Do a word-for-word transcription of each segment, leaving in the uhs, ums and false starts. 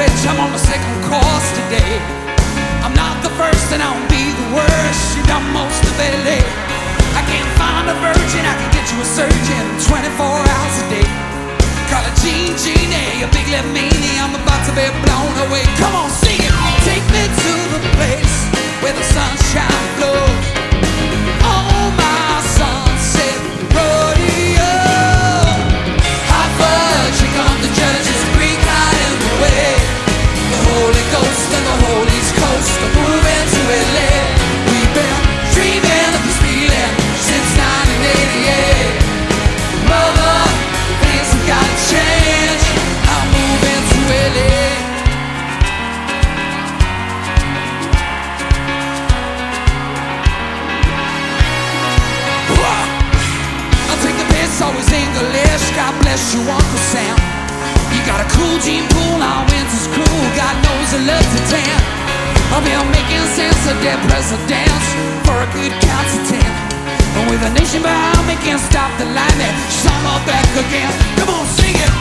bitch, I'm on the second course today. I'm not the first and I won't be the worst. You done most of L A. I can't find a virgin, I can get you a surgeon twenty-four hours a day. Call it Gene Genie, a big left meanie, I'm about to be blown away. Come on, sing it. Take me to the place where the sunshine flows. Oh, my sunset rodeo. Hot fudge, here come the judges, Greek hot in the way. The Holy Ghost and the Holy Coast are moving to L A. We've been dreaming of this feeling since nineteen eighty-eight. Mother, things have got to change. I'm moving to L A. I'll take the piss, always English. God bless you, Uncle Sam. You got a cool gene pool, our winter's cool. God knows I love to tan. I'll be making sense of dead presidents for a good count to ten. And with a nation behind me, can't stop the lightning. She's on my back again. Come on, sing it.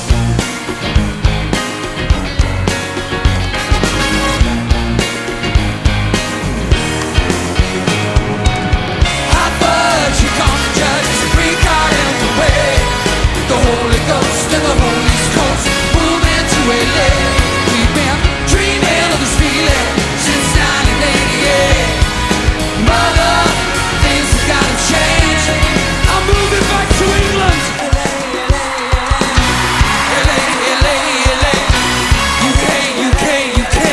Hot fudge, here come the judges, Greek heart in the way. The Holy Ghost and the Holy Coast moving to L A. We've been dreaming of this feeling since nineteen eighty-eight. Mother, things have got to change. I'm moving back to England. L A, L A, L A, U K, U K, U K.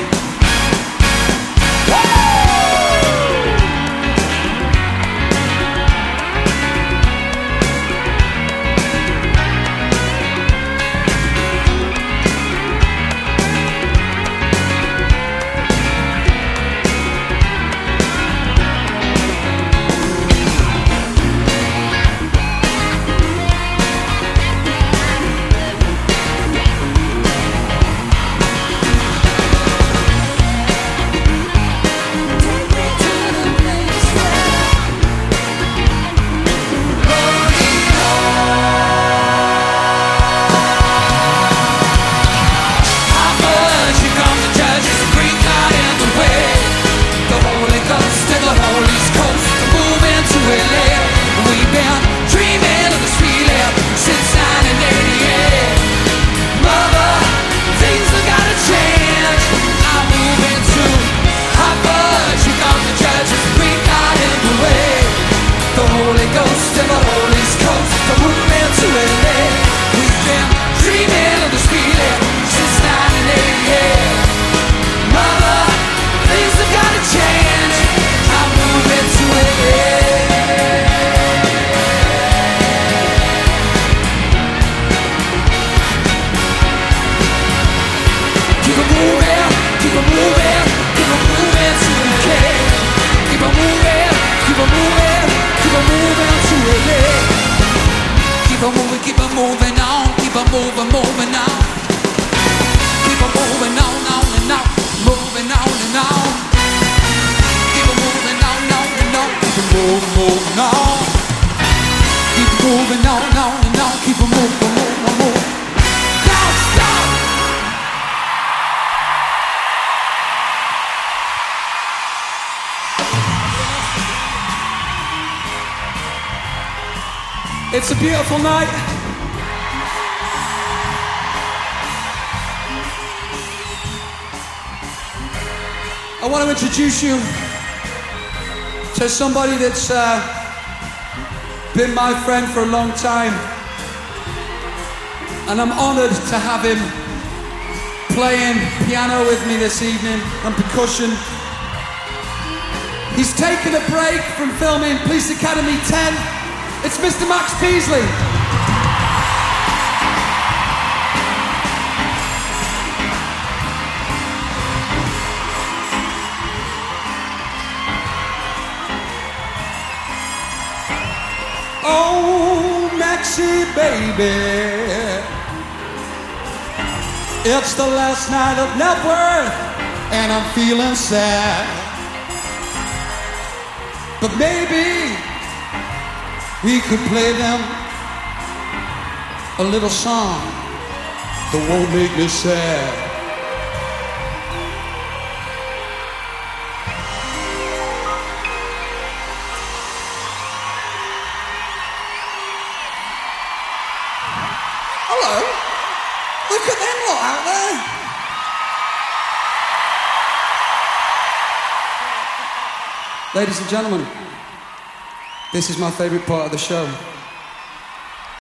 It's a beautiful night. I want to introduce you to somebody that's uh, been my friend for a long time. And I'm honored to have him playing piano with me this evening and percussion. He's taken a break from filming Police Academy ten. It's Mister Max Peasley. Oh, Maxie, baby, it's the last night of Knebworth, and I'm feeling sad. But maybe we could play them a little song that won't make me sad. them lot out there. Ladies and gentlemen, this is my favourite part of the show.